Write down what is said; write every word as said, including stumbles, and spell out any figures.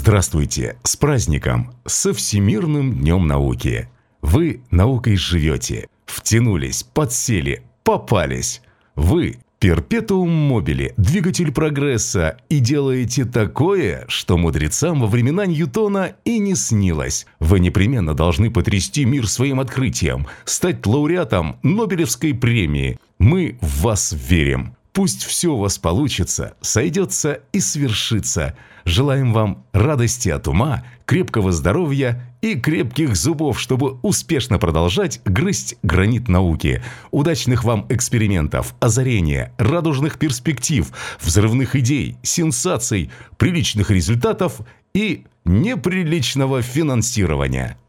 Здравствуйте! С праздником! Со Всемирным днем науки! Вы наукой живете, втянулись, подсели, попались. Вы перпетуум мобили, двигатель прогресса, и делаете такое, что мудрецам во времена Ньютона и не снилось. Вы непременно должны потрясти мир своим открытием, стать лауреатом Нобелевской премии. Мы в вас верим. Пусть все у вас получится, сойдется и свершится. Желаем вам радости от ума, крепкого здоровья и крепких зубов, чтобы успешно продолжать грызть гранит науки. Удачных вам экспериментов, озарения, радужных перспектив, взрывных идей, сенсаций, приличных результатов и неприличного финансирования.